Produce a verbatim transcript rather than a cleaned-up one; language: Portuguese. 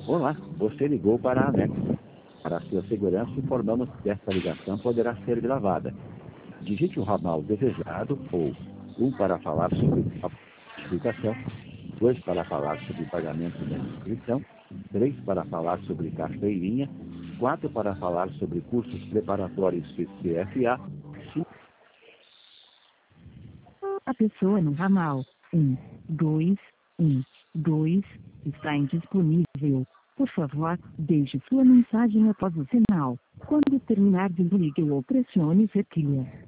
Olá, você ligou para a ANEX. Para sua segurança, informamos que esta ligação poderá ser gravada. Digite o ramal desejado ou um para falar sobre a explicação, dois para falar sobre pagamento da inscrição, três para falar sobre carteirinha, quatro para falar sobre cursos preparatórios C F A, cinco... A pessoa no ramal um, dois, um, dois está indisponível. Por favor, deixe sua mensagem após o sinal. Quando terminar, desligue ou pressione cerquilha.